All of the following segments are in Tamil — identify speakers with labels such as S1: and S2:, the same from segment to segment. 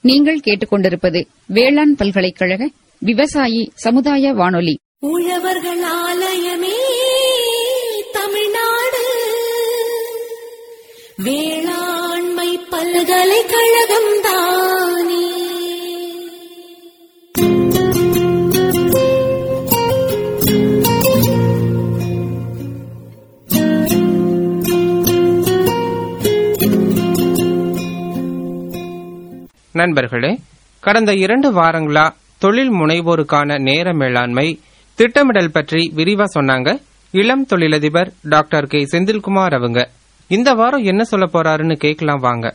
S1: நீங்கள் கேட்டுக்கொண்டிருப்பது வேளாண் பல்கலைக்கழக விவசாயி சமுதாய வானொலி.
S2: உழவர்கள் ஆலயமே தமிழ்நாடு வேளாண்மை பல்கலைக்கழகம் தானே.
S3: நண்பர்களே, கடந்த 2 வாரங்களா தொழில் முனைவோருக்கான நேர மேலாண்மை திட்டமிடல் பற்றி விரிவா சொன்னாங்க இளம் தொழிலதிபர் டாக்டர் கே செந்தில்குமார் அவங்க. இந்த வாரம் என்ன சொல்ல போறாருன்னு கேட்கலாம் வாங்க.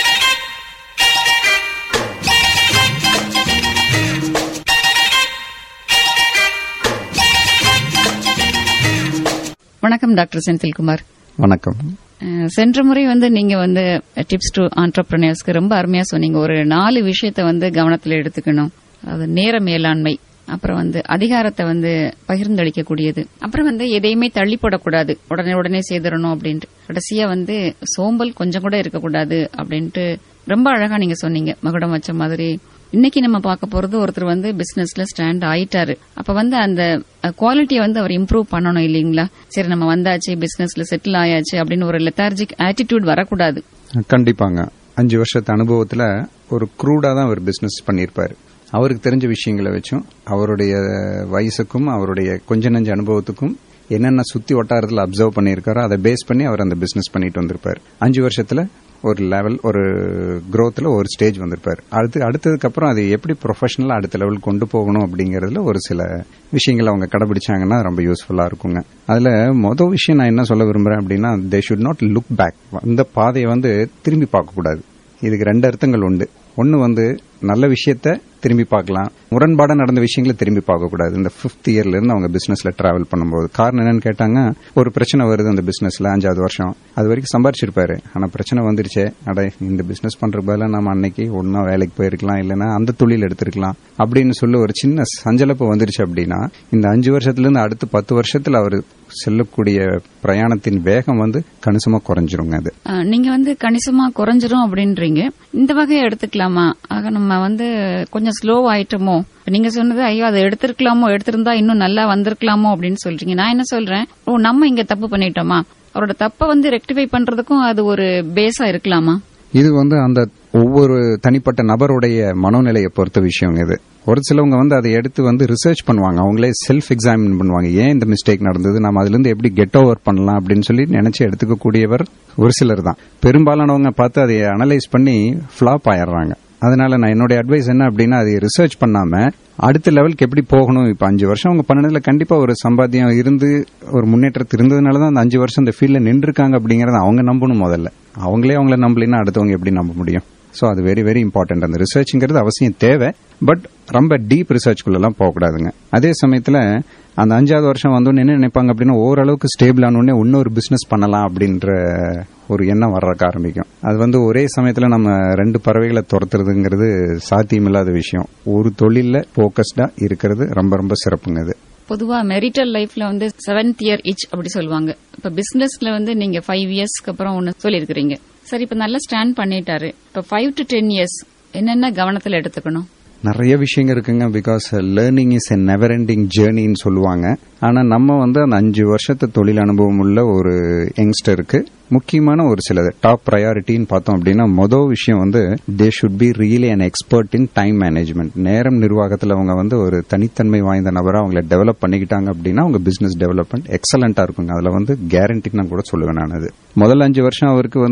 S1: வணக்கம் டாக்டர் செந்தில்குமார்.
S4: வணக்கம்.
S1: சென்ற முறை நீங்க டிப்ஸ் டு ஆண்டர்பிரினியர்ஸ்க்கு ரொம்ப அருமையா சொன்னீங்க. ஒரு 4 விஷயத்தை கவனத்தில் எடுத்துக்கணும். அது நேர மேலாண்மை, அப்புறம் அதிகாரத்தை பகிர்ந்தளிக்க கூடியது, அப்புறம் எதையுமே தள்ளி போடக்கூடாது, உடனே செய்திடணும் அப்படின்ட்டு, கடைசியா சோம்பல் கொஞ்சம் கூட இருக்கக்கூடாது அப்படின்ட்டு ரொம்ப அழகா நீங்க சொன்னீங்க. மகுடம் வச்ச மாதிரி இன்னைக்கு நம்ம பார்க்க போறது ஒருத்தர் பிசினஸ்ல ஸ்டாண்ட் ஆயிட்டாரு. அப்ப அந்த குவாலிட்டியை அவர் இம்ப்ரூவ் பண்ணணும் இல்லீங்களா? சரி, நம்ம வந்தாச்சு, பிசினஸ்ல செட்டில் ஆயாச்சு அப்படின்னு ஒரு லெத்தார்ஜிக் ஆட்டிடியூட் வரக்கூடாது.
S4: கண்டிப்பாங்க. 5 வருஷத்து அனுபவத்துல ஒரு க்ரூடா தான் அவர் பிசினஸ் பண்ணிருப்பாரு. அவருக்கு தெரிஞ்ச விஷயங்களை வச்சும் அவருடைய வயசுக்கும் அவருடைய கொஞ்ச நஞ்ச அனுபவத்துக்கும் என்னென்ன சுத்தி வட்டாரத்தில் அப்சர்வ் பண்ணியிருக்காரோ அதை பேஸ் பண்ணி அவர் அந்த பிசினஸ் பண்ணிட்டு வந்திருப்பாரு. 5 வருஷத்துல ஒரு லெவல், ஒரு குரோத்ல ஒரு ஸ்டேஜ் வந்திருப்பாரு. அடுத்ததுக்கு அப்புறம் அது எப்படி ப்ரொஃபஷனலா அடுத்த லெவல் கொண்டு போகணும் அப்படிங்கறதுல ஒரு சில விஷயங்கள் அவங்க கடைபிடிச்சாங்கன்னா ரொம்ப யூஸ்ஃபுல்லா இருக்குங்க. அதுல மொதல் விஷயம் நான் என்ன சொல்ல விரும்புறேன் அப்படின்னா, they should not look back. அந்த பாதையை திரும்பி பார்க்க கூடாது. இதுக்கு 2 அர்த்தங்கள் உண்டு. ஒன்னு நல்ல விஷயத்த திரும்பி பார்க்கலாம், முரண்பாடா நடந்த விஷயங்களை திரும்பி பார்க்க கூடாது. இந்த 5th இயர்ல இருந்து அவங்க பிசினஸ்ல டிராவல் பண்ணும்போது காரணம் என்னன்னு கேட்டாங்க, ஒரு பிரச்சனை வருது அந்த பிசினஸ்ல. 5வது வருஷம் அது வரைக்கும் சம்பாரிச்சிருப்பாரு. ஆனா பிரச்சனை வந்துருச்சே, இந்த பிசினஸ் பண்ற பதிலா நம்ம அன்னைக்கு ஒன்னா வேலைக்கு போயிருக்கலாம், இல்லைன்னா அந்த தொழில் எடுத்திருக்கலாம் அப்படின்னு சொல்லி ஒரு சின்ன சஞ்சலப்பு வந்துருச்சு அப்படின்னா, இந்த 5 வருஷத்துல இருந்து அடுத்து 10 வருஷத்துல அவர் செல்லக்கூடிய பிரயாணத்தின் வேகம் கணிசமா குறைஞ்சிருங்க. அது
S1: நீங்க கணிசமா குறைஞ்சிரும் அப்படின்றீங்க. இந்த வகையை எடுத்துக்கலாமா? ஆக நம்ம கொஞ்சம் ஸ்லோ ஆயிட்டோமோ? நீங்க சொன்னது ஐயோ அதை எடுத்திருக்கலாமோ, எடுத்திருந்தா இன்னும் நல்லா வந்திருக்கலாமோ அப்படின்னு சொல்றீங்க. நான் என்ன சொல்றேன், நம்ம இங்க தப்பு பண்ணிட்டோமா, அவரோட தப்ப ரெக்டிஃபை பண்றதுக்கும் அது ஒரு பேஸா இருக்கலாமா?
S4: இது அந்த ஒவ்வொரு தனிப்பட்ட நபருடைய மனோநிலையை பொறுத்த விஷயம். இது ஒரு சிலவங்க அதை எடுத்து ரிசர்ச் பண்ணுவாங்க, அவங்களே செல்ஃப் எக்ஸாமின் பண்ணுவாங்க. ஏன் இந்த மிஸ்டேக் நடந்தது, நம்ம அதுல இருந்து எப்படி கெட் ஓவர் பண்ணலாம் அப்படின்னு சொல்லி நினைச்சு எடுத்துக்கக்கூடியவர் ஒரு சிலர் தான். பெரும்பாலானவங்க பார்த்து அதை அனலைஸ் பண்ணி ஃபிளாப் ஆயிடுறாங்க. அதனால நான் என்னோட அட்வைஸ் என்ன அப்படின்னா, அதை ரிசர்ச் பண்ணாம அடுத்த லெவலுக்கு எப்படி போகணும். இப்ப 5 வருஷம் அவங்க பண்ணதுல கண்டிப்பா ஒரு சம்பாத்தியம் இருந்து ஒரு முன்னேற்றத்து இருந்ததுனாலதான் அந்த 5 வருஷம் இந்த ஃபீல்ட்ல நின்றுருக்காங்க அப்படிங்கறத அவங்க நம்பணும். முதல்ல அவங்களே அவங்கள நம்பலைன்னா அடுத்தவங்க எப்படி நம்ப முடியும்? சோ அது வெரி வெரி இம்பார்ட்டன்ட். அந்த ரிசர்ச்ங்கிறது அவசியம் தேவை, பட் ரொம்ப டீப் ரிசர்ச்குள்ளெல்லாம் போகக்கூடாதுங்க. அதே சமயத்துல அந்த 5வது வருஷம் என்ன நினைப்பாங்க அப்படின்னா, ஓரளவுக்கு ஸ்டேபிள் ஆனோடனே இன்னொரு பிசினஸ் பண்ணலாம் அப்படின்ற ஒரு எண்ணம் வர்றதுக்கு ஆரம்பிக்கும். அது ஒரே சமயத்துல நம்ம 2 பறவைகளை துரத்துறதுங்கிறது சாத்தியமில்லாத விஷயம். ஒரு தொழில்ல போக்கஸ்டா இருக்கிறது ரொம்ப ரொம்ப சிறப்புங்க. அது
S1: பொதுவா மெரிட்டல் லைஃப்ல 7th இயர் ஈச் அப்படி சொல்லுவாங்க. இப்ப பிசினஸ்ல நீங்க 5 இயர்ஸ்க்கு அப்புறம் ஒன்னு சொல்லிருக்கீங்க. சரி, இப்ப நல்லா ஸ்டாண்ட் பண்ணிட்டாரு. இப்ப 5 to 10 இயர்ஸ் என்னென்ன கவனத்துல எடுத்துக்கணும்?
S4: நிறைய விஷயங்கள் இருக்குங்க. Because learning is a never ending ஜேர்னின்னு சொல்லுவாங்க. ஆனா நம்ம அந்த 5 வருஷத்து தொழில் அனுபவம் உள்ள ஒரு யங்ஸ்டருக்கு முக்கியமான ஒரு சில டாப் ப்ரையாரிட்டின்னு பார்த்தோம் அப்படின்னா, மொதல் விஷயம் they should be really an expert in time management. நேரம் நிர்வாகத்தில் அவங்க ஒரு தனித்தன்மை வாய்ந்த நபராக அவங்களை டெவலப் பண்ணிக்கிட்டாங்க அப்படின்னா அவங்க பிசினஸ் டெவலப்மெண்ட் எக்ஸலண்டா இருக்குங்க. அதுல கேரண்டின்னு கூட சொல்லுவேன் நான். அது முதல் 5 வருஷம் அவருக்கு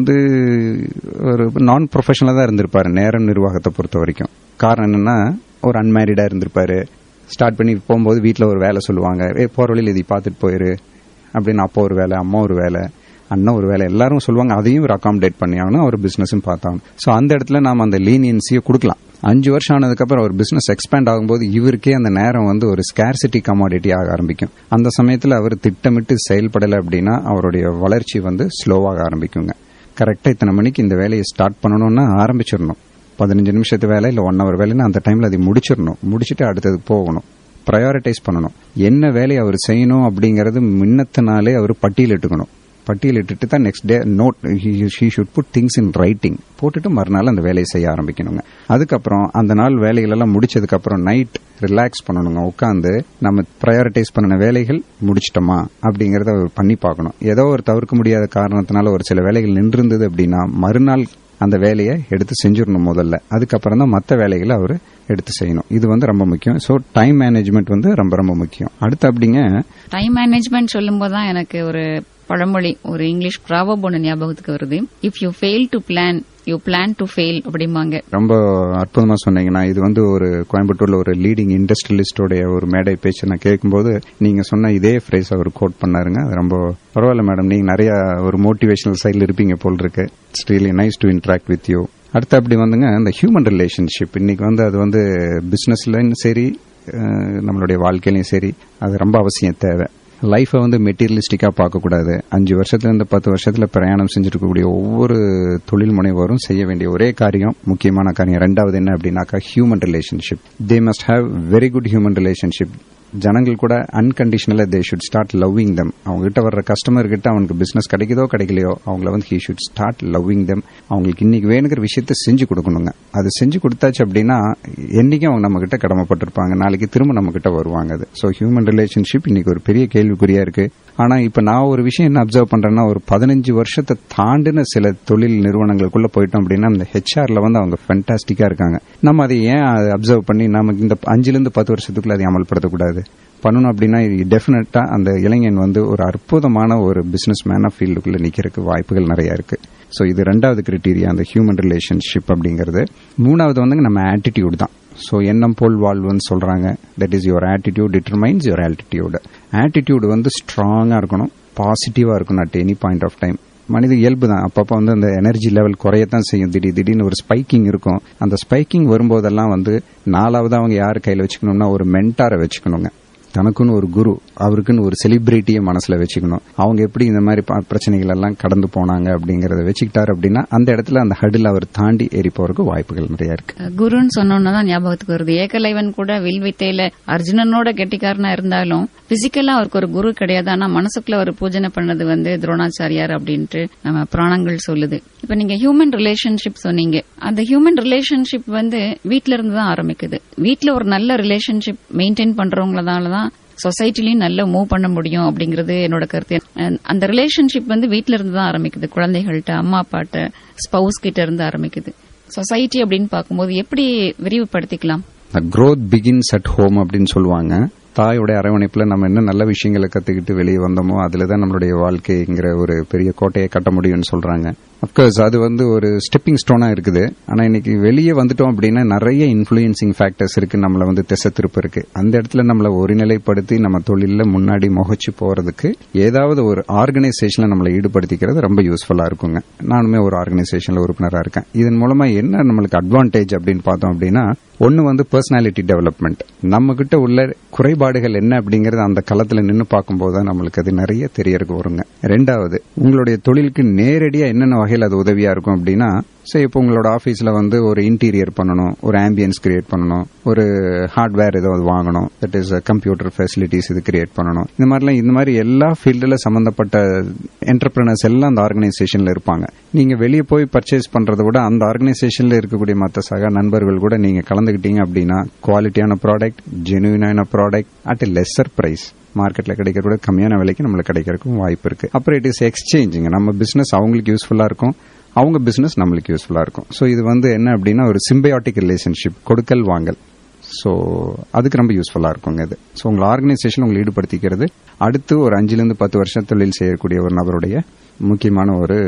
S4: ஒரு நான் ப்ரொஃபஷனலா தான் இருந்திருப்பாரு நேரம் நிர்வாகத்தை பொறுத்த வரைக்கும். காரணம் என்னன்னா, ஒரு அன்மேரிடா இருந்திருப்பாரு. ஸ்டார்ட் பண்ணி போகும்போது வீட்டில் ஒரு வேலை சொல்லுவாங்க, போற வழியில் இதை பார்த்துட்டு போயிரு அப்படின்னு. அப்பா ஒரு வேலை, அம்மா ஒரு வேலை, அண்ணன் ஒரு வேலை, எல்லாரும் சொல்லுவாங்க. அதையும் ஒரு அகாமடேட் பண்ணி ஆகணும், அவர் பிசினஸும் பார்த்தாங்க. ஸோ அந்த இடத்துல நாம அந்த லீனியன்சியை கொடுக்கலாம். 5 வருஷம் ஆனதுக்கப்புறம் அவர் பிசினஸ் எக்ஸ்பேண்ட் ஆகும்போது இவருக்கே அந்த நேரம் ஒரு ஸ்கேர்சிட்டி கமாடிட்டி ஆக ஆரம்பிக்கும். அந்த சமயத்தில் அவர் திட்டமிட்டு செயல்படலை அப்படின்னா அவருடைய வளர்ச்சி ஸ்லோவாக ஆரம்பிக்குங்க. கரெக்டாக இத்தனை மணிக்கு இந்த வேலையை ஸ்டார்ட் பண்ணணும்னா ஆரம்பிச்சிடணும். 15 நிமிஷத்து வேலை இல்லை 1 hour வேலைன்னா அந்த டைம்ல அதை முடிச்சிடணும். முடிச்சுட்டு அடுத்ததுக்கு போகணும். ப்ரையாரிட்டைஸ் பண்ணணும். என்ன வேலையை அவர் செய்யணும் அப்படிங்கறது முன்னத்தினாலே அவர் பட்டியலிட்டுக்கணும். பட்டியலிட்டு தான் next day note she should put things in writing போட்டுட்டு மறுநாள் அந்த வேலையை செய்ய ஆரம்பிக்கணுங்க. அதுக்கப்புறம் அந்த நாள் வேலைகள் எல்லாம் முடிச்சதுக்கு அப்புறம் நைட் ரிலாக்ஸ் பண்ணணுங்க. உட்காந்து நம்ம ப்ரையாரிட்டைஸ் பண்ணின வேலைகள் முடிச்சிட்டோமா அப்படிங்கறத பண்ணி பார்க்கணும். ஏதோ ஒரு தவிர்க்க முடியாத காரணத்தினால ஒரு சில வேலைகள் நின்றிருந்தது அப்படின்னா மறுநாள் அந்த வேலையை எடுத்து செஞ்சிடணும் முதல்ல. அதுக்கப்புறம் தான் மற்ற வேலைகளை அவர் எடுத்து செய்யணும். இது ரொம்ப முக்கியம். ஸோ டைம் மேனேஜ்மெண்ட் ரொம்ப ரொம்ப முக்கியம். அடுத்து அப்படிங்க
S1: டைம் மேனேஜ்மெண்ட் சொல்லும் போதுதான் எனக்கு ஒரு பழமொழி, ஒரு இங்கிலீஷ் ப்ராவர்ப் ஒன்று ஞாபகத்துக்கு வருது. If you fail to plan you plan to fail அப்படிம்பாங்க. ரொம்ப
S4: அற்புதமா சொன்னீங்கன்னா, இது ஒரு கோயம்புத்தூர்ல ஒரு லீடிங் இண்டஸ்ட்ரியலிஸ்டோடைய ஒரு மேடை பேச்சு நான் கேட்கும்போது நீங்க சொன்ன இதே ஃப்ரேஸ் அவர் கோட் பண்ணாருங்க. அது ரொம்ப பரவாயில்ல மேடம், நீங்க நிறைய ஒரு மோட்டிவேஷனல் சைடில் இருப்பீங்க போல் இருக்கு. It's really nice to interact with you. அடுத்து அப்படி இந்த ஹியூமன் ரிலேஷன்ஷிப் இன்னைக்கு அது பிசினஸ்லயும் சரி நம்மளுடைய வாழ்க்கையிலும் சரி அது ரொம்ப அவசியம் தேவை. லைஃபை மெட்டீரியலிஸ்டிக்கா பார்க்கக்கூடாது. 5 வருஷத்துல 10 வருஷத்துல பிரயாணம் செஞ்சிருக்கக்கூடிய ஒவ்வொரு தொழில் முனைவோரும் செய்ய வேண்டிய ஒரே காரியம், முக்கியமான காரியம் ரெண்டாவது என்ன அப்படின்னாக்கா human relationship. They must have very good human relationship. ஜனங்கள் கூட அன்கண்டிஷனலா they should start loving them. அவங்க கிட்ட வர்ற கஸ்டமர் கிட்ட அவனுக்கு பிசினஸ் கிடைக்குதோ கிடைக்கலையோ அவங்கள he should start loving them. அவங்களுக்கு இன்னைக்கு வேணுங்கிற விஷயத்த செஞ்சு கொடுக்கணுங்க. அது செஞ்சு கொடுத்தாச்சு அப்படின்னா என்னைக்கும் அவங்க நம்ம கிட்ட கடமைப்பட்டிருப்பாங்க, நாளைக்கு திரும்ப நம்ம கிட்ட வருவாங்க. அது ஸோ ஹியூமன் ரிலேஷன்ஷிப் இன்னைக்கு ஒரு பெரிய கேள்விக்குறியா இருக்கு. ஆனா இப்ப நான் ஒரு விஷயம் என்ன அப்சர்வ் பண்றேன்னா, ஒரு 15 வருஷத்தை தாண்டின சில தொழில் நிறுவனங்களுக்குள்ள போயிட்டோம் அப்படின்னா இந்த ஹெச்ஆர்ல அவங்க ஃபேண்டாஸ்டிக்கா இருக்காங்க. நம்ம அதை ஏன் அப்சர்வ் பண்ணி நமக்கு இந்த 5 10 வருஷத்துக்குள்ள அதை அமல்படுத்தக்கூடாது பண்ணணும் அப்படின்னா டெஃபினட்டா அந்த இளைஞன் ஒரு அற்புதமான ஒரு பிசினஸ் மேனா ஃபீல்டுக்குள்ள நிக்கிறதுக்கு வாய்ப்புகள் நிறைய இருக்கு. சோ இது ரெண்டாவது கிரைட்டீரியா, அந்த ஹியூமன் ரிலேஷன்ஷிப் அப்படிங்கிறது. மூணாவது நம்ம ஆட்டிடியூட் தான். சோ எண்ணம் போல் வாழ்வுன்னு சொல்றாங்க. That is your attitude determines your altitude. Attitude ஸ்ட்ராங்கா இருக்கணும், பாசிட்டிவா இருக்கணும் at any point of time. மனித இயல்பு தான், அப்பப்போ அந்த எனர்ஜி லெவல் குறையத்தான் செய்யும். திடீர்னு ஒரு ஸ்பைக்கிங் இருக்கும். அந்த ஸ்பைக்கிங் வரும்போதெல்லாம் நாலாவது அவங்க யாரு கையில வச்சுக்கணும்னா ஒரு மென்டாரை வச்சுக்கணுங்க. தனக்குன்னு ஒரு குரு, அவருக்குன்னு ஒரு செலிபிரிட்டியை மனசுல வச்சுக்கணும். அவங்க எப்படி இந்த மாதிரி பிரச்சனைகள் எல்லாம் கடந்து போனாங்க அப்படிங்கறத வச்சுக்கிட்டாரு அப்படின்னா அந்த இடத்துல அந்த ஹடில் அவர் தாண்டி ஏறி போறதுக்கு வாய்ப்புகள் நிறைய இருக்கு.
S1: குருன்னு சொன்னோம்னா ஞாபகத்துக்கு வருது, ஏகலைவன் கூட வில் வித்தையில அர்ஜுனனோட கெட்டிக்காரனா இருந்தாலும் பிசிக்கலா அவருக்கு ஒரு குரு கிடையாது. ஆனா மனசுக்குள்ள ஒரு பூஜனை பண்ணது துரோணாச்சாரியார் அப்படின்ட்டு நம்ம புராணங்கள் சொல்லுது. இப்ப நீங்க ஹியூமன் ரிலேஷன்ஷிப் சொன்னீங்க. அந்த ஹியூமன் ரிலேஷன்ஷிப் வீட்ல இருந்து தான் ஆரம்பிக்குது. வீட்ல ஒரு நல்ல ரிலேஷன்ஷிப் மெயின்டைன் பண்றவங்களதாலதான் சொசைட்டிலையும் நல்லா மூவ் பண்ண முடியும் அப்படிங்கறது என்னோட கருத்து. அந்த ரிலேஷன்ஷிப் வீட்ல இருந்து தான் ஆரம்பிக்குது. குழந்தைகள்கிட்ட, அம்மா அப்பாட்ட, ஸ்பவுஸ் கிட்ட இருந்து ஆரம்பிக்குது. சொசைட்டி அப்படின்னு பார்க்கும்போது எப்படி விரிவுபடுத்திக்கலாம்?
S4: growth begins at home அப்படின்னு சொல்லுவாங்க. தாயோட அரவணைப்புல நம்ம என்ன நல்ல விஷயங்களை கத்துக்கிட்டு வெளியே வந்தோமோ அதுலதான் நம்மளுடைய வாழ்க்கைங்கிற ஒரு பெரிய கோட்டையை கட்ட முடியும்னு சொல்றாங்க. அப்கோர்ஸ் அது ஒரு ஸ்டெப்பிங் ஸ்டோனா இருக்குது. ஆனா இன்னைக்கு வெளியே வந்துட்டோம் அப்படின்னா நிறைய இன்ஃபுளுயன்சிங் ஃபேக்டர்ஸ் இருக்கு, நம்மள திசை திருப்ப இருக்கு. அந்த இடத்துல நம்மள ஒருநிலைப்படுத்தி நம்ம தொழில முன்னாடி முகச்சு போறதுக்கு ஏதாவது ஒரு ஆர்கனைசேஷன்ல நம்மளை ஈடுபடுத்திக்கிறது ரொம்ப யூஸ்ஃபுல்லா இருக்குங்க. நானுமே ஒரு ஆர்கனைசேஷன்ல உறுப்பினரா இருக்கேன். இதன் மூலமா என்ன நம்மளுக்கு அட்வான்டேஜ் அப்படின்னு பார்த்தோம் அப்படின்னா, ஒன்னு பர்சனாலிட்டி டெவலப்மெண்ட். நம்ம கிட்ட உள்ள குறைபாடுகள் என்ன அப்படிங்கறது அந்த களத்துல நின்று பார்க்கும்போது தான் நம்மளுக்கு அது நிறைய தெரியறதுக்கு வருங்க. ரெண்டாவது, உங்களுடைய தொழிலுக்கு நேரடியா என்னென்ன வகையில் அது உதவியா இருக்கும் அப்படின்னா, இப்போ உங்களோட ஆபீஸ்ல ஒரு இன்டீரியர் பண்ணணும், ஒரு ஆம்பியன்ஸ் கிரியேட் பண்ணணும், ஒரு ஹார்ட்வேர் ஏதாவது வாங்கணும், தட் இஸ் கம்ப்யூட்டர் ஃபெசிலிட்டிஸ் இது கிரியேட் பண்ணணும். இந்த மாதிரி எல்லா ஃபீல்டுல சம்பந்தப்பட்ட என்டர்பிரினர்ஸ் எல்லாம் அந்த ஆர்கனைசேஷன்ல இருப்பாங்க. நீங்க வெளியே போய் பர்ச்சேஸ் பண்றதை விட அந்த ஆர்கனைசேஷன்ல இருக்கக்கூடிய மற்ற சக நண்பர்கள் கூட நீங்க கலந்துகிட்டீங்க அப்படின்னா குவாலிட்டியான ப்ராடக்ட், ஜெனுவினான product at a lesser price, மார்க்கெட்ல கிடைக்கிறத கம்மியான விலைக்கு நம்மளுக்கு கிடைக்கிறதுக்கும் வாய்ப்பு இருக்கு. அப்புறம் இட் இஸ் எக்ஸ்சேஞ்சிங். நம்ம பிசினஸ் அவங்களுக்கு யூஸ்ஃபுல்லா இருக்கும், அவங்க பிசினஸ் நம்மளுக்கு யூஸ்ஃபுல்லா இருக்கும். சோ இது என்ன அப்படின்னா ஒரு சிம்பயாட்டிக் ரிலேஷன்ஷிப், கொடுக்கல் வாங்கல். சோ அதுக்கு ரொம்ப யூஸ்ஃபுல்லா இருக்குங்க இது. சோ உங்க ஆர்கனைசேஷன் உங்களை ஈடுபடுத்திக்கிறது அடுத்து ஒரு 5 to 10 வருஷம் தொழில் செய்யக்கூடிய ஒரு நபருடைய முக்கியமான ஒரு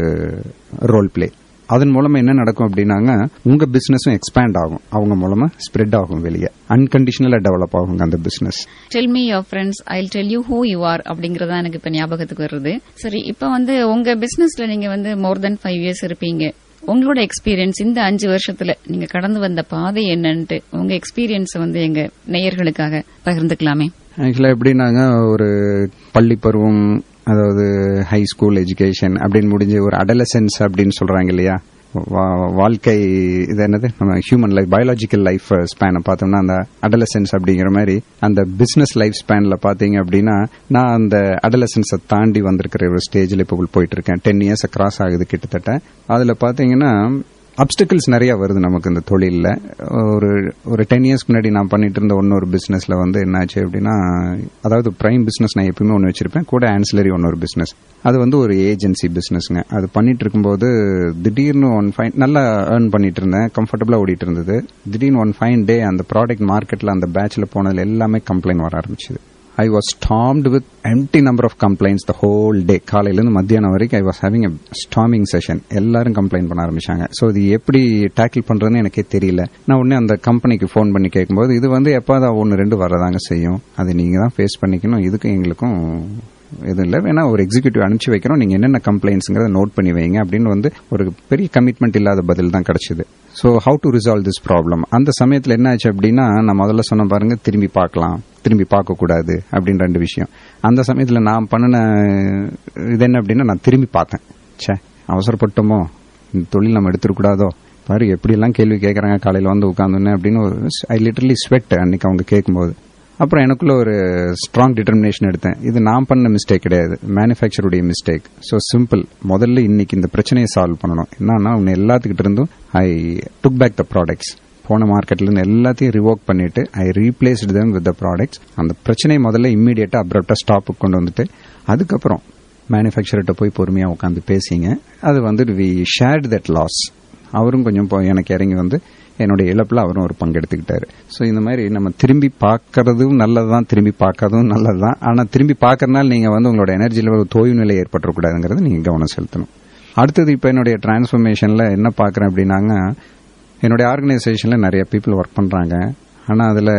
S4: ரோல் பிளே. அதன் மூலமா என்ன நடக்கும் அப்படின்னாங்க, உங்க பிசினஸும் எக்ஸ்பேண்ட் ஆகும், அவங்க மூலமா ஸ்ப்ரெட் ஆகும், வெளியே அன்கண்டிஷனலா டெவலப் ஆகும் அந்த business.
S1: Tell me your friends, I will tell you who you are அப்படிங்கறதா எனக்கு இப்ப ஞாபகத்துக்கு வருது. சரி, இப்ப உங்க பிசினஸ்ல நீங்க மோர் தென் 5 years இருப்பீங்க. உங்களோட எக்ஸ்பீரியன்ஸ் இந்த 5 வருஷத்துல நீங்க கடந்து வந்த பாதை என்னன்ட்டு உங்க எக்ஸ்பீரியன்ஸ் எங்க நேயர்களுக்காக பகிர்ந்துக்கலாமே.
S4: ஆக்சுவலா எப்படின்னாங்க, ஒரு பள்ளி பருவம், அதாவது ஹை ஸ்கூல் எஜுகேஷன் அப்படின்னு முடிஞ்சு ஒரு அடலசன்ஸ் அப்படின்னு சொல்றாங்க இல்லையா, வாழ்க்கை இது என்னது நம்ம ஹியூமன் லைஃப் பயாலஜிக்கல் லைஃப் ஸ்பேனை பார்த்தோம்னா அந்த அடலசன்ஸ் அப்படிங்கிற மாதிரி அந்த பிசினஸ் லைஃப் ஸ்பேன்ல பாத்தீங்க அப்படின்னா நான் அந்த அடலசன்ஸை தாண்டி வந்திருக்கிற ஒரு ஸ்டேஜில் இப்போ போயிட்டு இருக்கேன். 10 இயர்ஸ் கிராஸ் ஆகுது கிட்டத்தட்ட. அதுல பாத்தீங்கன்னா அப்டிக்கல்ஸ் நிறைய வருது நமக்கு இந்த தொழிலில். ஒரு 10 இயர்ஸ்க்கு முன்னாடி நான் பண்ணிட்டு இருந்த ஒரு பிசினஸ்ல வந்து என்னாச்சு அப்படின்னா, அதாவது பிரைம் பிசினஸ் நான் எப்பயுமே ஒன்று வச்சிருப்பேன், கூட ஆன்சிலரி ஒரு பிசினஸ். அது வந்து ஒரு ஏஜென்சி பிசினஸ்ங்க. அது பண்ணிட்டு இருக்கும்போது திடீர்னு நல்லா ஏர்ன் பண்ணிட்டு இருந்தேன், கம்ஃபர்டபுளா ஓடிட்டு இருந்தது. திடீர்னு ஒன் ஃபைன் டே அந்த ப்ராடக்ட் மார்க்கெட்ல அந்த பேட்ச்ல போனதுல எல்லாமே கம்ப்ளைண்ட் வர ஆரம்பிச்சது. I was stormed with empty number of complaints the whole day. காலையிலிருந்து மத்தியானம் வரைக்கும் I was having a storming session. எல்லாரும் கம்ப்ளைண்ட் பண்ண ஆரம்பிச்சாங்க. ஸோ இது எப்படி டேக்கிள் பண்றதுன்னு எனக்கே தெரியல. நான் உடனே அந்த கம்பெனிக்கு ஃபோன் பண்ணி கேட்கும்போது, இது வந்து எப்பாவது 1-2 வரதாங்க செய்யும், அது நீங்க தான் ஃபேஸ் பண்ணிக்கணும், இதுக்கும் எங்களுக்கும் எதுவும் இல்லை, வேணா ஒரு எக்ஸிக்யூட்டிவ் அனுப்பிச்சு வைக்கிறோம், நீங்க என்னென்ன கம்ப்ளைண்ட்ஸ்ங்கிறத நோட் பண்ணி வைங்க அப்படின்னு வந்து ஒரு பெரிய கமிட்மெண்ட் இல்லாத பதில் தான் கிடைச்சது. So how to resolve this problem? அந்த சமயத்தில் என்ன ஆச்சு அப்படின்னா, நான் முதல்ல சொன்ன பாருங்க, திரும்பி பார்க்கலாம், திரும்பி பார்க்கக்கூடாது அப்படின்னு 2 விஷயம். அந்த சமயத்தில் நான் பண்ணின இது என்ன அப்படின்னா, நான் திரும்பி பார்த்தேன். அவசரப்பட்டோமோ, இந்த தொழில் நம்ம எடுத்துக்கூடாதோ, பாரு எப்படியெல்லாம் கேள்வி கேட்கறாங்க காலையில் வந்து உட்காந்துன்னு அப்படின்னு ஐ லிட்டரலி ஸ்வெட் அன்னைக்கு அவங்க கேட்கும்போது. அப்புறம் எனக்குள்ள ஒரு ஸ்ட்ராங் டிட்டர்மினேஷன் எடுத்தேன். இது நான் பண்ண மிஸ்டேக் கிடையாது, மேனுஃபேக்சருடைய மிஸ்டேக். ஸோ சிம்பிள், முதல்ல இன்னைக்கு இந்த பிரச்சனையை சால்வ் பண்ணணும். என்னன்னா, உன்னை எல்லாத்துக்கிட்ட இருந்தும் ஐ டுக் பேக் த ப்ராடக்ட்ஸ். போன மார்க்கெட்ல இருந்து எல்லாத்தையும் ரிவோக் பண்ணிட்டு I replaced them with the products. அந்த பிரச்சனையை முதல்ல இம்மீடியட்டா அப்ரப்டா ஸ்டாப்புக்கு கொண்டு வந்துட்டு அதுக்கப்புறம் மேனுஃபேக்சர்கிட்ட போய் பொறுமையா உட்காந்து பேசிங்க. அது வந்து வி ஷேர்ட் தட் லாஸ். அவரும் கொஞ்சம் எனக்கு இறங்கி வந்து என்னுடைய இழப்புல அவரும் ஒரு பங்கெடுத்துக்கிட்டாரு. ஸோ இந்த மாதிரி நம்ம திரும்பி பார்க்கறதும் நல்லதுதான், திரும்பி பார்க்கறதும் நல்லதுதான். ஆனா திரும்பி பார்க்கறதுனால நீங்க வந்து உங்களோட எனர்ஜியில ஒரு தோய்வு நிலை ஏற்பட்டுறக்கூடாதுங்கிறத நீங்க கவனம் செலுத்தணும். அடுத்தது இப்ப என்னுடைய டிரான்ஸ்ஃபர்மேஷன்ல என்ன பாக்குறேன் அப்படின்னாங்க, என்னுடைய ஆர்கனைசேஷன்ல நிறைய பீப்புள் ஒர்க் பண்றாங்க. ஆனா அதுல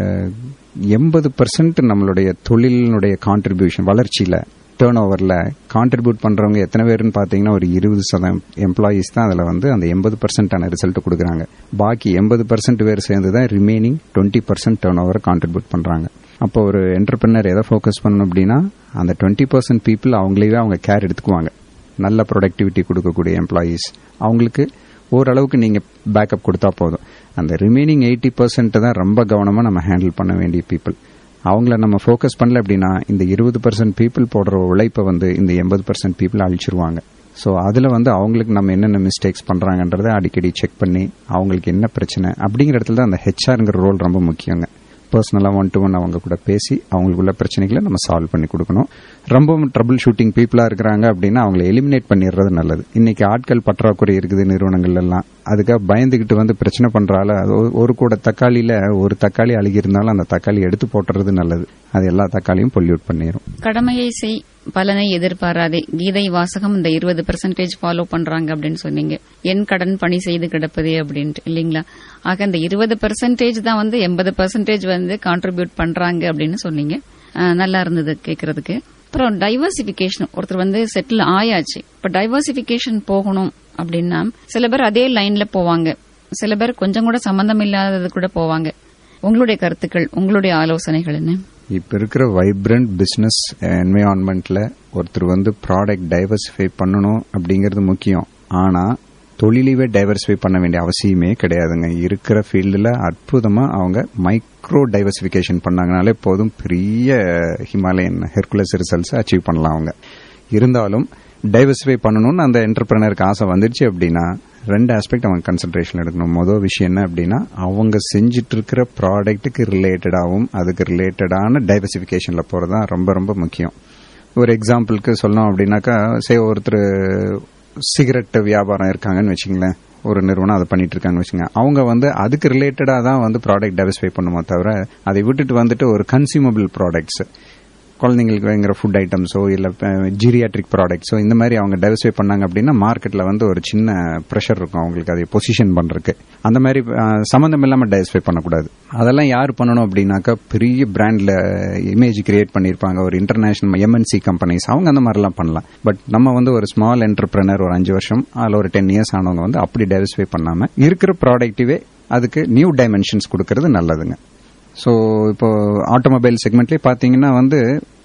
S4: 80% நம்மளுடைய தொழிலினுடைய கான்ட்ரிபியூஷன் வளர்ச்சியில டேர்ன் ஓவர்ல கான்ட்ரிபியூட் பண்றவங்க எத்தனை பேருன்னு பாத்தீங்கன்னா ஒரு 20% எம்ப்ளாயீஸ் தான் அதுல வந்து அந்த 80% ரிசல்ட் கொடுக்குறாங்க. பாக்கி 80% பேர் சேர்ந்துதான் ரிமைனிங் 20% டேர்ன் ஓவர் கான்ட்ரிபியூட் பண்றாங்க. அப்போ ஒரு என்டர்பிரினர் எதை ஃபோக்கஸ் பண்ணணும் அப்படின்னா, அந்த 20% பீப்புள் அவங்களே அவங்க கேர் எடுத்துக்குவாங்க. நல்ல ப்ரொடக்டிவிட்டி கொடுக்கக்கூடிய எம்ப்ளாயீஸ், அவங்களுக்கு ஓரளவுக்கு நீங்க பேக்கப் கொடுத்தா போதும். அந்த ரிமைனிங் 80% தான் ரொம்ப கவனமா நம்ம ஹேண்டில் பண்ண வேண்டிய பீப்புள். அவங்கள நம்ம ஃபோக்கஸ் பண்ணல அப்படின்னா இந்த 20% பீப்புள் போடுற உழைப்பை வந்து இந்த 80% பீப்புள் அழிச்சிருவாங்க. ஸோ அதுல வந்து அவங்களுக்கு நம்ம என்னென்ன மிஸ்டேக்ஸ் பண்றாங்கன்றதை அடிக்கடி செக் பண்ணி அவங்களுக்கு என்ன பிரச்சனை அப்படிங்கிற இடத்துல தான் அந்த ஹெச்ஆர்ங்கிற ரோல் ரொம்ப முக்கியங்க. பர்சனலா 1-to-1 அவங்க கூட பேசி அவங்களுக்குள்ள பிரச்சனைகளை நம்ம சால்வ் பண்ணி கொடுக்கணும். ரொம்ப ட்ரபிள் ஷூட்டிங் பீப்புளா இருக்கிறாங்க அப்படின்னா அவங்களை எலிமினேட் பண்ணிடுறது நல்லது. இன்னைக்கு ஆட்கள் பற்றாக்குறை இருக்குது நிறுவனங்கள் எல்லாம், அதுக்காக பயந்துகிட்டு வந்து பிரச்சனை பண்றால ஒரு கூட தக்காளியில ஒரு தக்காளி அழுகி இருந்தாலும் அந்த தக்காளி எடுத்து போட்டுறது நல்லது. அது எல்லா தக்காளியும் பொல்யூட் பண்ணிடும்.
S1: கடமையை செய், பலனை எதிர்பாராதே. கீதை வாசகம் இந்த 20% ஃபாலோ பண்றாங்க அப்படின்னு சொன்னீங்க. என் கடன் பணி செய்து கிடப்பதே அப்படின்ட்டு இல்லீங்களா? ஆக இந்த 20% தான் வந்து 80% வந்து கான்ட்ரிபியூட் பண்றாங்க அப்படின்னு சொன்னீங்க. நல்லா இருந்தது கேட்கறதுக்கு. அப்புறம் டைவர்சிபிகேஷன், ஒருத்தர் வந்து செட்டில் ஆயாச்சு, இப்ப டைவர்சிபிகேஷன் போகணும் அப்படின்னா சில பேர் அதே லைன்ல போவாங்க, சில பேர் கொஞ்சம் கூட சம்பந்தம் இல்லாதது கூட போவாங்க. உங்களுடைய கருத்துக்கள், உங்களுடைய ஆலோசனைகள் என்ன?
S4: இப்ப இருக்கிற வைப்ரண்ட் பிசினஸ் என்வைரான்மெண்ட்ல ஒருத்தர் வந்து ப்ராடக்ட் டைவர்சிஃபை பண்ணணும் அப்படிங்கிறது முக்கியம். ஆனா தொழிலையே டைவர்சிஃபை பண்ண வேண்டிய அவசியமே கிடையாதுங்க. இருக்கிற ஃபீல்டுல அற்புதமா அவங்க மைக்ரோ டைவர்சிபிகேஷன் பண்ணாங்கனாலே போதும், பெரிய ஹிமாலயன் ஹெர்குலஸ் ரிசல்ட்ஸ் அச்சீவ் பண்ணலாம். அவங்க இருந்தாலும் டைவர்சிஃபை பண்ணணும்னு அந்த என்டர்பிரனருக்கு ஆசை வந்துருச்சு அப்படின்னா 2 ஆஸ்பெக்ட் அவங்க கன்சன்ட்ரேஷன் எடுக்கணும். முதல் விஷயம் என்ன அப்படின்னா, அவங்க செஞ்சிட்டு இருக்கிற ப்ராடக்ட்டுக்கு ரிலேட்டடாகவும் அதுக்கு ரிலேட்டடான டைவர்சிபிகேஷன்ல போறதுதான் ரொம்ப ரொம்ப முக்கியம். ஒரு எக்ஸாம்பிளுக்கு சொல்லணும் அப்படின்னாக்கா, ஒருத்தர் சிகரெட் வியாபாரம் இருக்காங்கன்னு வச்சுங்களேன், ஒரு நிறுவனம் அதை பண்ணிட்டு இருக்காங்கன்னு வச்சுங்க, அவங்க வந்து அதுக்கு ரிலேட்டடா தான் வந்து ப்ராடக்ட் டைவர்சிஃபை பண்ணுமோ தவிர அதை விட்டுட்டு வந்துட்டு ஒரு கன்சியூமபிள் ப்ராடக்ட்ஸ், குழந்தைங்களுக்கு வேங்கிற ஃபுட் ஐட்டம்ஸோ இல்ல ஜீரியாட்ரிக் ப்ராடக்ட்ஸோ இந்த மாதிரி அவங்க டைவர்சிஃபை பண்ணாங்க அப்படின்னா மார்க்கெட்ல வந்து ஒரு சின்ன ப்ரெஷர் இருக்கும் அவங்களுக்கு அதை பொசிஷன் பண்றதுக்கு. அந்த மாதிரி சம்பந்தம் இல்லாம டைவர்சிஃபை பண்ணக்கூடாது. அதெல்லாம் யார் பண்ணணும் அப்படின்னாக்கா, பெரிய பிராண்ட்ல இமேஜ் கிரியேட் பண்ணிருப்பாங்க, ஒரு இன்டர்நேஷனல் MNC கம்பெனிஸ், அவங்க அந்த மாதிரிலாம் பண்ணலாம். பட் நம்ம வந்து ஒரு ஸ்மால் என்டர்பிரனர், ஒரு 5 வருஷம் அல்ல ஒரு 10 இயர்ஸ் ஆனவங்க வந்து அப்படி டைவர்சிஃபை பண்ணாம இருக்கிற ப்ராடக்டிவே அதுக்கு நியூ டைமென்ஷன்ஸ் கொடுக்கறது நல்லதுங்க. ஸோ இப்போ ஆட்டோமொபைல் செக்மெண்ட்லேயே பார்த்தீங்கன்னா வந்து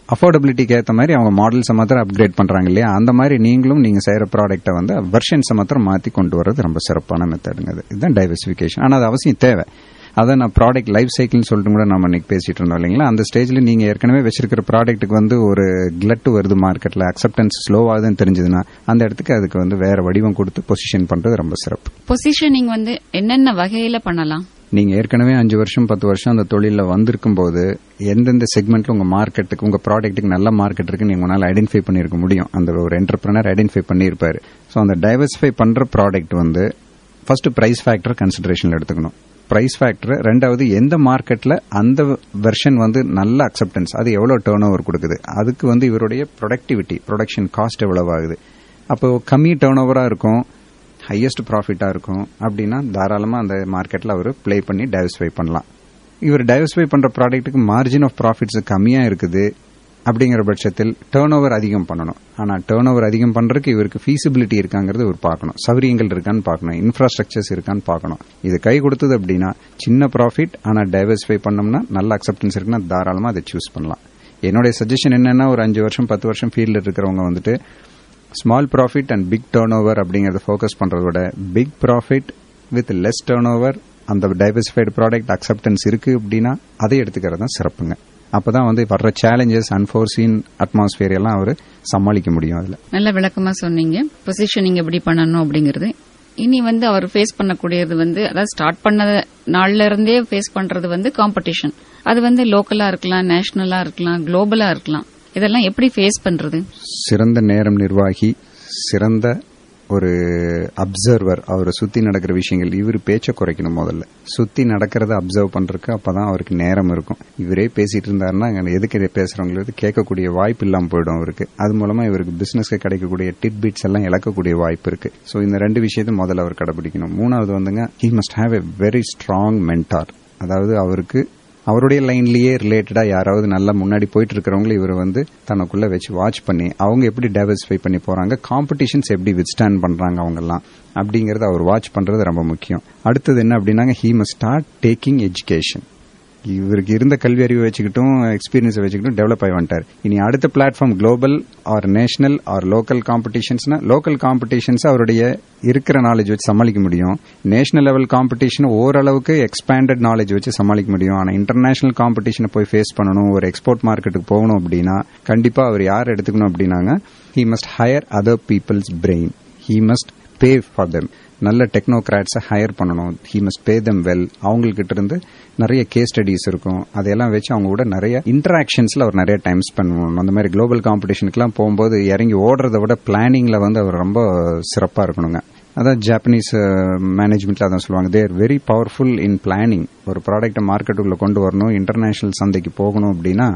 S4: அஃபோர்டபிலிட்டிக்கு ஏற்ற மாதிரி அவங்க மாடல்ஸை மாத்திரம் அப்கிரேட் பண்றாங்க இல்லையா, அந்த மாதிரி நீங்களும் நீங்க செய்யற ப்ராடக்ட்டை வந்து வெர்ஷன்ஸை மாத்திரம் மாத்தி கொண்டு வர்றது ரொம்ப சிறப்பான மெத்தடுங்க. இதுதான் டைவர்சிஃபிகேஷன். ஆனால் அது அவசியம் தேவை. அதான் நான் ப்ராடக்ட் லைஃப் சைக்கிள்னு சொல்லிட்டு கூட நம்ம இன்னைக்கு பேசிட்டு இருந்தோம் இல்லைங்களா. அந்த ஸ்டேஜ்ல நீங்க ஏற்கனவே வச்சிருக்கிற ப்ராடக்ட்டுக்கு வந்து ஒரு கிளட்டு வருது மார்க்கெட்ல, அக்செப்டன்ஸ் ஸ்லோவாகுதுன்னு தெரிஞ்சதுன்னா அந்த இடத்துக்கு அதுக்கு வந்து வேற வடிவம் கொடுத்து பொசிஷன் பண்றது ரொம்ப சிறப்பு.
S1: பொசிஷனிங் வந்து என்னென்ன வகையில பண்ணலாம்?
S4: நீங்க ஏற்கனவே 5 வருஷம் 10 வருஷம் அந்த தொழில வந்திருக்கும் போது எந்தெந்த செக்மெண்ட்ல உங்க மார்க்கெட்டுக்கு உங்க ப்ராடக்ட்டுக்கு நல்ல மார்க்கெட் இருக்கு நீங்க உங்களால ஐடென்டிஃபை பண்ணிருக்க முடியும். அந்த ஒரு என்டர்பிரனர் ஐடென்டிஃபை பண்ணியிருப்பாரு. ஸோ அந்த டைவர்சிஃபை பண்ற ப்ராடக்ட் வந்து ஃபர்ஸ்ட் பிரைஸ் ஃபேக்டர் கன்சிடரேஷன்ல எடுத்துக்கணும். Price factor. ரெண்டாவது எந்த மார்க்கெட்ல அந்த வெர்ஷன் வந்து நல்ல அக்செப்டன்ஸ், அது எவ்வளவு டர்ன் ஓவர் கொடுக்குது, அதுக்கு வந்து இவருடைய ப்ரொடக்டிவிட்டி ப்ரொடக்ஷன் காஸ்ட் எவ்வளவு ஆகுது. அப்போ கம்மி டர்ன் ஓவரா இருக்கும், ஹையஸ்ட் ப்ராஃபிட்டா இருக்கும் அப்படின்னா தாராளமா அந்த மார்க்கெட்ல அவர் பிளே பண்ணி டைவர்சிஃபை பண்ணலாம். இவர் டைவர்சிஃபை பண்ற ப்ராடக்ட்டுக்கு மார்ஜின் ஆஃப் ப்ராஃபிட்ஸ் கம்மியா இருக்குது அப்படிங்கிற பட்சத்தில் டர்ன் ஓவர் அதிகம் பண்ணணும். ஆனா டர்ன் ஓவர் அதிகம் பண்றதுக்கு இவருக்கு ஃபீசிபிலிட்டி இருக்காங்கிறது இவர் பார்க்கணும், சௌகரியங்கள் இருக்கான்னு பார்க்கணும், இன்ஃப்ராஸ்ட்ரக்சர்ஸ் இருக்கான்னு பார்க்கணும். இது கை கொடுத்தது அப்படின்னா சின்ன ப்ராஃபிட் ஆனா டைவர்சிஃபை பண்ணோம்னா நல்ல அக்செப்டன்ஸ் இருக்குன்னா தாராளமா அதை சூஸ் பண்ணலாம். என்னுடைய சஜஷன் என்னன்னா, ஒரு 5 வருஷம் 10 வருஷம் ஃபீல்ட்ல இருக்கிறவங்க வந்துட்டு small profit and big turn over அப்படிங்கறத ஃபோக்கஸ் பண்றத விட big profit with less turn over அந்த டைவர்சிஃபைடு ப்ராடக்ட் அக்செப்டன்ஸ் இருக்கு அப்படின்னா அதை எடுத்துக்கிறது தான் சிறப்புங்க. அப்பதான் வந்து வர்ற சேலஞ்சஸ் அன்ஃபோர்சீன் அட்மாஸ்பியர் எல்லாம் அவர் சமாளிக்க முடியும். அதுல
S1: நல்ல விளக்கமா சொன்னீங்க பொசிஷனிங் எப்படி பண்ணணும் அப்படிங்கறது. இனி வந்து அவர் ஃபேஸ் பண்ணக்கூடியது வந்து அதாவது ஸ்டார்ட் பண்ண நாள்ல இருந்தே ஃபேஸ் பண்றது வந்து காம்படிஷன். அது வந்து லோக்கலா இருக்கலாம், நேஷனலா இருக்கலாம், குளோபலா இருக்கலாம். இதெல்லாம் எப்படி ஃபேஸ் பண்றது?
S4: சிறந்த நேரம் நிர்வாகி, சிறந்த ஒரு அப்சர்வர், அவரை சுத்தி நடக்கிற விஷயங்கள் இவர் பேச்ச குறைக்கணும். முதல்ல சுத்தி நடக்கிறத அப்சர்வ் பண்றதுக்கு அப்பதான் அவருக்கு நேரம் இருக்கும். இவரே பேசிட்டு இருந்தாருன்னா எதுக்கு பேசுறவங்களுக்கு கேட்கக்கூடிய வாய்ப்பு இல்லாம போயிடும் அவருக்கு. அது மூலமா இவருக்கு பிசினஸ்க்கு கிடைக்கக்கூடிய டிட் பிட்ஸ் எல்லாம் இழக்கக்கூடிய வாய்ப்பு இருக்கு. சோ இந்த 2 விஷயத்தை முதல்ல அவர் கடைபிடிக்கணும். 3வது வந்துங்க, he must have a very strong mentor. அதாவது அவருக்கு அவருடைய லைன்லயே ரிலேட்டடா யாராவது நல்லா முன்னாடி போயிட்டு இருக்கிறவங்களை இவர் வந்து தனக்குள்ள வச்சு வாட்ச் பண்ணி அவங்க எப்படி டைவர்சிஃபை பண்ணி போறாங்க, காம்படிஷன்ஸ் எப்படி வித்ஸ்டாண்ட் பண்றாங்க அவங்க எல்லாம் அப்படிங்கறத அவர் வாட்ச் பண்றது ரொம்ப முக்கியம். அடுத்தது என்ன அப்படின்னாங்க, he must start taking education. இவருக்கு இருந்த கல்வி அறிவு வச்சுக்கிட்டும் எக்ஸ்பீரியன்ஸ் வச்சுக்கிட்டும் டெவலப் ஆகி வந்துட்டார். இனி அடுத்த platform global or national or local காம்படிஷன்ஸ்னா லோக்கல் காம்படிஷன்ஸ் அவருடைய இருக்கிற நாலேஜ் வச்சு சமாளிக்க முடியும். நேஷனல் லெவல் காம்படிஷன் ஓரளவுக்கு எக்ஸ்பேண்டட் நாலேஜ் வச்சு சமாளிக்க முடியும். ஆனா இன்டர்நேஷனல் காம்படிஷனை போய் ஃபேஸ் பண்ணணும், ஒரு எக்ஸ்போர்ட் மார்க்கெட்டுக்கு போகணும் அப்படின்னா கண்டிப்பா அவர் யார் எடுத்துக்கணும் அப்படின்னாங்க, he must hire other people's brain, he must pay for them. நல்ல டெக்னோகிராட்ஸை ஹையர் பண்ணணும், he must pay them well. அவங்ககிட்ட இருந்து நிறைய கேஸ் ஸ்டடிஸ் இருக்கும், அதையெல்லாம் வச்சு அவங்க கூட நிறைய இன்டராக்ஷன்ஸ்ல அவர் நிறைய டைம் ஸ்பெண்ட் பண்ணணும். அந்த மாதிரி குளோபல் காம்படிஷனுக்குலாம் போகும்போது இறங்கி ஓடுறத விட பிளானிங்ல வந்து அவர் ரொம்ப சிறப்பா இருக்கணுங்க. அதான் ஜாப்பனீஸ் மேனேஜ்மெண்ட்ல அதான் சொல்லுவாங்க, they are very powerful in planning. ஒரு ப்ராடக்ட்டை மார்க்கெட்டுக்குள்ள கொண்டு வரணும், இன்டர்நேஷனல் சந்தைக்கு போகணும் அப்படின்னா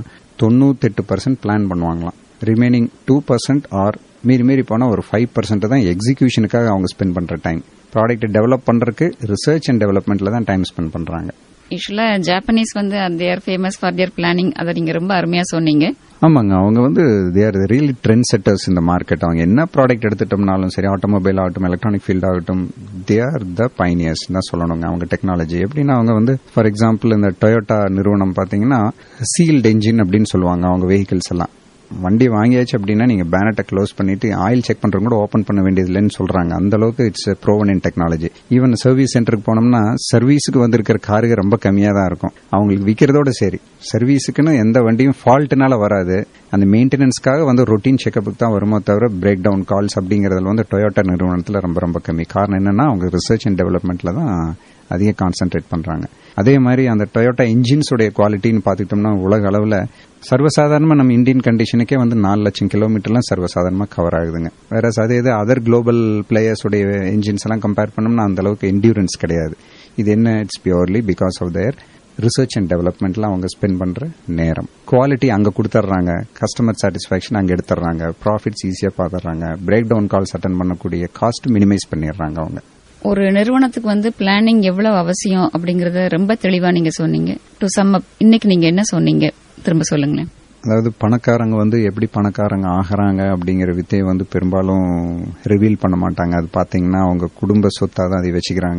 S4: 98% பிளான் பண்ணுவாங்களாம். ரிமைனிங் 2% ஆர் மீறி போனா ஒரு 5% தான் எக்ஸிகியூஷனுக்காக அவங்க ஸ்பெண்ட் பண்ற டைம். ப்ராடக்ட் டெவலப் பண்றதுக்கு ரிசர்ச் அண்ட் டெவலப்மெண்ட்ல தான் டைம் ஸ்பெண்ட் பண்றாங்க.
S1: யூசுவலா ஜாப்பனீஸ் வந்து they are famous for their planning. அதை நீங்க ரொம்ப அருமையா சொன்னீங்க.
S4: ஆமாங்க, அவங்க வந்து they are really trend setters இந்த மார்க்கெட். அவங்க என்ன ப்ராடக்ட் எடுத்துட்டோம்னாலும் சரி, ஆட்டோமொபைல் ஆகட்டும், எலக்ட்ரானிக் ஃபீல்ட் ஆகட்டும், தே ஆர் த பைனியர்ஸ் தான் சொல்லணுங்க. அவங்க டெக்னாலஜி எப்படின்னா, அவங்க வந்து ஃபார் எக்ஸாம்பிள் இந்த டொயோட்டா நிறுவனம் பாத்தீங்கன்னா சீல்டு என்ஜின் அப்படின்னு சொல்லுவாங்க. அவங்க வெஹிக்கிள்ஸ் எல்லாம் வண்டி வாங்கியாச்சு அப்படின்னா நீங்க பேனட்டை க்ளோஸ் பண்ணிட்டு ஆயில் செக் பண்றவங்க கூட ஓபன் பண்ண வேண்டியது இல்லைன்னு சொல்றாங்க. அந்த அளவுக்கு it's proven in technology. Even service சென்டருக்கு போனோம்னா சர்வீஸுக்கு வந்திருக்கிற காருங்க ரொம்ப கம்மியா தான் இருக்கும். அவங்களுக்கு விற்கிறதோட சரி, சர்வீஸுக்குன்னு எந்த வண்டியும் ஃபால்ட்னால வராது. அந்த மெயின்டெனன்ஸ்க்காக வந்து ரொட்டீன் செக்அப்புக்கு தான் வருமோ தவிர பிரேக் டவுன் கால்ஸ் அப்படிங்கறதுல வந்து டொயோட்டா நிறுவனத்துல ரொம்ப ரொம்ப கம்மி. காரணம் என்னன்னா அவங்க ரிசர்ச் அண்ட் டெவலப்மெண்ட்ல தான் அதிக கான்சென்ட்ரேட் பண்றாங்க. அதே மாதிரி அந்த டொயோட்டா இன்ஜின்ஸோடைய குவாலிட்டின்னு பாத்துக்கிட்டோம்னா உலக அளவுல சர்வசாதாரணமா நம்ம இந்தியன் கண்டிஷனுக்கே வந்து 4 லட்சம் கிலோமீட்டர்லாம் சர்வசாதாரணமா கவர் ஆகுதுங்க. வேற அதே இது அதர் குளோபல் பிளேயர்ஸ் உடைய இன்ஜின்ஸ் எல்லாம் கம்பேர் பண்ணோம்னா அந்த அளவுக்கு என்டியூரன்ஸ் கிடையாது. இது என்ன, it's purely because of their research and டெவலப்மெண்ட்ல அவங்க ஸ்பெண்ட் பண்ற நேரம். குவாலிட்டி அங்க கொடுத்துட்றாங்க, கஸ்டமர் சாட்டிஸ்பாக்சன் அங்க எடுத்துறாங்க, ப்ராஃபிட்ஸ் ஈஸியா பாத்துறாங்க, பிரேக் டவுன் கால்ஸ் அட்டன் பண்ணக்கூடிய காஸ்ட் மினிமைஸ் பண்ணிடுறாங்க அவங்க.
S1: ஒரு நிறுவனத்துக்கு வந்து பிளானிங் எவ்வளவு அவசியம் அப்படிங்கறத ரொம்ப தெளிவா நீங்க சொன்னீங்க. டு சம் அப், இன்னைக்கு நீங்க என்ன சொன்னீங்க திரும்ப சொல்லுங்களேன்.
S4: அதாவது பணக்காரங்க வந்து எப்படி பணக்காரங்க ஆகிறாங்க அப்படிங்கிற வித்தையை வந்து பெரும்பாலும் ரிவீல் பண்ண மாட்டாங்க. அது பாத்தீங்கன்னா அவங்க குடும்ப சொத்தா தான் அதை வச்சுக்கிறாங்க.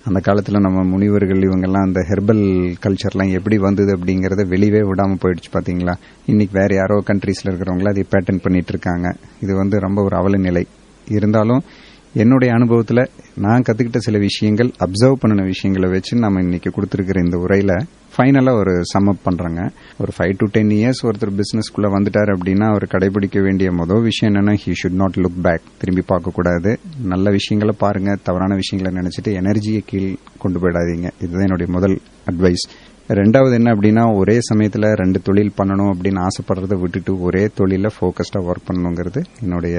S4: அந்த காலத்துல நம்ம முனிவர்கள் இவங்கெல்லாம் அந்த ஹெர்பல் கல்ச்சர்லாம் எப்படி வந்தது அப்படிங்கறத வெளியவே விடாம போயிடுச்சு பாத்தீங்களா. இன்னைக்கு வேற யாரோ கண்ட்ரீஸ்ல இருக்கிறவங்கள அதை பேட்டன் பண்ணிட்டு இருக்காங்க. இது ரொம்ப ஒரு அவல நிலை. இருந்தாலும் என்னுடைய அனுபவத்துல நான் கத்துக்கிட்ட சில விஷயங்கள், அப்சர்வ் பண்ணின விஷயங்களை வச்சு நம்ம இன்னைக்கு கொடுத்திருக்கிற இந்த உரையில ஃபைனலா ஒரு சம் அப் பண்றாங்க. ஒரு 5 to 10 years ஒருத்தர் பிசினஸ்க்குள்ள வந்துட்டாரு அப்படின்னா அவர் கடைபிடிக்க வேண்டிய முதல் விஷயம் என்னன்னா, he should not look back. திரும்பி பார்க்க கூடாது. நல்ல விஷயங்களை பாருங்க, தவறான விஷயங்களை நினைச்சிட்டு எனர்ஜியை கீழ் கொண்டு போயிடாதீங்க. இதுதான் என்னுடைய முதல் அட்வைஸ். ரெண்டாவது என்ன அப்படின்னா, ஒரே சமயத்துல 2 தொழில் பண்ணணும் அப்படின்னு ஆசைப்படுறதை விட்டுட்டு ஒரே தொழில போக்கஸ்டா ஒர்க் பண்ணணுங்கிறது என்னுடைய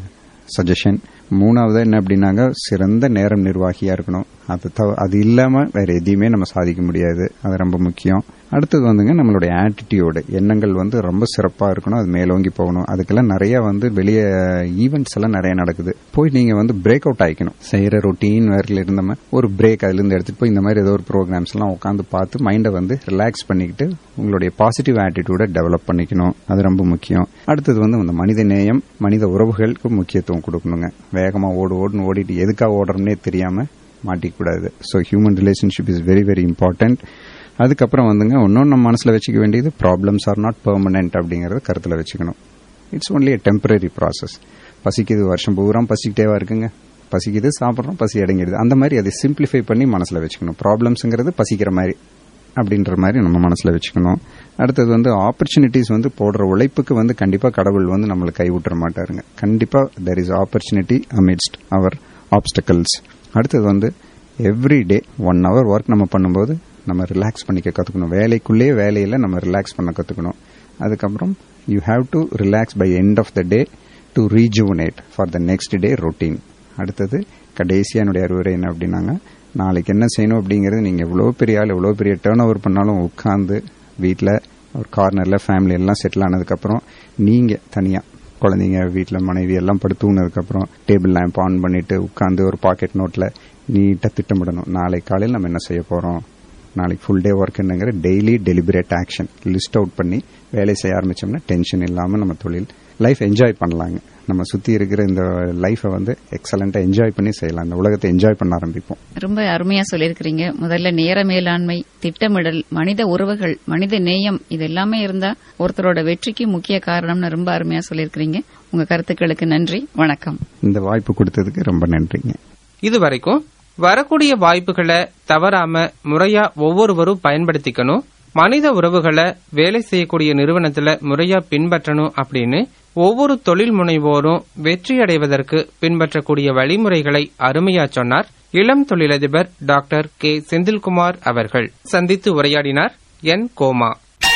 S4: சஜஷன். மூணாவது என்ன அப்படின்னாங்க, சிறந்த நேரம் நிர்வாகியா இருக்கணும். அது இல்லாம வேற எதையுமே நம்ம சாதிக்க முடியாது. அது ரொம்ப முக்கியம். அடுத்தது நம்மளுடைய ஆட்டிடியூடு, எண்ணங்கள் ரொம்ப சிறப்பா இருக்கணும். அது மேலோங்கி போகணும். அதுக்கெல்லாம் நிறைய வெளியே ஈவெண்ட்ஸ் எல்லாம் நிறைய நடக்குது. போய் நீங்க பிரேக் அவுட் ஆயிக்கணும். செய்யற ரொட்டீன் வேர்ல இருந்தம ஒரு பிரேக் அதுல இருந்து எடுத்துட்டு போய் இந்த மாதிரி ஏதோ ஒரு ப்ரோக்ராம்ஸ் எல்லாம் உட்காந்து பார்த்து மைண்டை ரிலாக்ஸ் பண்ணிக்கிட்டு உங்களுடைய பாசிட்டிவ் ஆட்டிடியூட டெவலப் பண்ணிக்கணும். அது ரொம்ப முக்கியம். அடுத்தது இந்த மனித நேயம், மனித உறவுகளுக்கு முக்கியத்துவம் கொடுக்கணுங்க. வேகமா ஓடிட்டு எதுக்காக ஓடுறோம்னே தெரியாம மாட்டிக்கூடாது. So human relationship is very very important. அதுக்கப்புறம் இன்னொன்னு நம்ம மனசுல வச்சுக்க வேண்டியது, ப்ராப்ளம்ஸ் ஆர் நாட் பெர்மனன்ட் அப்படிங்கறத கருத்துல வச்சுக்கணும். It's only a temporary process. பசிக்குது, வருஷம் பூரா பசிக்கிட்டேவா இருக்குங்க. பசிக்குது, சாப்பிட்றோம், பசி அடங்கிடுது. அந்த மாதிரி அதை சிம்பிளிஃபை பண்ணி மனசுல வச்சுக்கணும். ப்ராப்ளம்ஸ்ங்கிறது பசிக்கிற மாதிரி அப்படின்ற மாதிரி நம்ம மனசுல வச்சுக்கணும். அடுத்தது ஆப்பர்ச்சுனிட்டிஸ் போடுற உழைப்புக்கு கண்டிப்பா கடவுள் நம்மளை கைவிட்டுற மாட்டாருங்க. கண்டிப்பா there is opportunity amidst our obstacles. அடுத்தது எவ்ரி டே 1 hour ஒர்க் நம்ம பண்ணும்போது நம்ம ரிலாக்ஸ் பண்ணிக்க கத்துக்கணும். வேலைக்குள்ளேயே வேலையில நம்ம ரிலாக்ஸ் பண்ண கத்துக்கணும். அதுக்கப்புறம் you have to relax by end of the day to rejuvenate for the next day routine. அடுத்தது கடைசியா என்னுடைய அறிவுரை என்ன அப்படின்னாங்க, நாளைக்கு என்ன செய்யணும் அப்படிங்கறது, நீங்க எவ்வளவு பெரிய ஆள், எவ்வளவு பெரிய டேர்ன் ஓவர் பண்ணாலும் உட்கார்ந்து வீட்டில் ஒரு கார்னர்ல ஃபேமிலி எல்லாம் செட்டில் ஆனதுக்கப்புறம் நீங்க தனியா, குழந்தைங்க வீட்டுல மனைவி எல்லாம் படுத்து தூங்கினதுக்கப்புறம் டேபிள் லேம்ப் ஆன் பண்ணிட்டு உட்கார்ந்து ஒரு பாக்கெட் நோட்ல நீட்டா திட்டமிடணும். நாளை காலையில் நம்ம என்ன செய்ய போறோம், நாளைக்கு ஃபுல் டே ஒர்க் என்னங்கிற daily deliberate action list out பண்ணி வேலை செய்ய ஆரம்பிச்சோம்னா டென்ஷன் இல்லாம நம்ம தொழில் லைஃப் என்ஜாய் பண்ணலாங்க. நம்ம சுத்தி இருக்கிற இந்த லைஃபை எக்ஸலண்டா என்ஜாய் பண்ணி செய்யலாம். இந்த உலகத்தை என்ஜாய் பண்ண ஆரம்பிப்போம்.
S1: ரொம்ப அருமையா சொல்லியிருக்கிறீங்க. முதல்ல நேர மேலாண்மை, திட்டமிடல், மனித உறவுகள், மனித நேயம், இது எல்லாமே இருந்தா ஒருத்தரோட வெற்றிக்கு முக்கிய காரணம்னு ரொம்ப அருமையா சொல்லியிருக்கிறீங்க. உங்க கருத்துக்களுக்கு நன்றி. வணக்கம்.
S4: இந்த வாய்ப்பு கொடுத்ததுக்கு ரொம்ப நன்றிங்க.
S3: இதுவரைக்கும் வரக்கூடிய வாய்ப்புகளை தவறாம முறையா ஒவ்வொருவரும் பயன்படுத்திக்கணும், மனித உறவுகளை வேலை செய்யக்கூடிய நிறுவனத்துல முறையா பின்பற்றணும் அப்படின்னு ஒவ்வொரு தொழில் முனைவோரும் வெற்றி அடைவதற்கு பின்பற்றக்கூடிய வழிமுறைகளை அருமையா சொன்னார் இளம் தொழிலதிபர் டாக்டர் கே செந்தில்குமார் அவர்கள். சந்தித்து உரையாடினார் என் கோமா.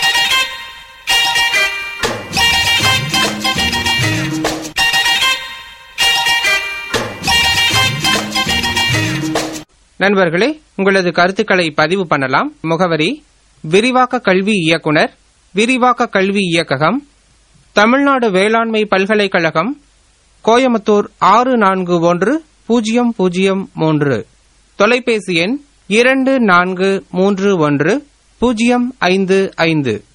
S3: நண்பர்களே, உங்களது கருத்துக்களை பதிவு பண்ணலாம். முகவரி: விரிவாக்க கல்வி இயக்குனர், விரிவாக்க கல்வி இயக்ககம், தமிழ்நாடு வேளாண்மை பல்கலைக்கழகம், கோயமுத்தூர் 641003. தொலைபேசி எண் 24310555.